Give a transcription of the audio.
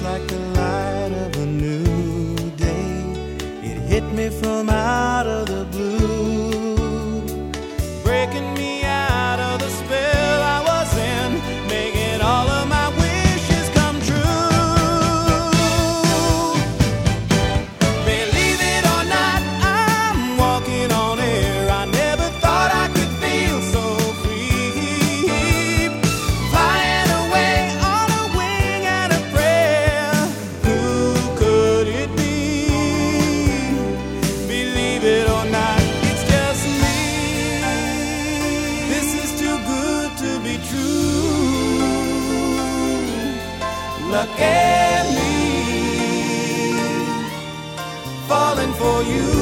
like the light of a new day. It hit me from out of the blue, breaking me out of the spell I was in, making all of my wishes come true. Believe it or not, I'm walking on air. I never thought I could feel so free, flying away on a wing and a prayer. Who could it be? Believe it or not, it's just me. This is too good to be true. Look at me, falling for you.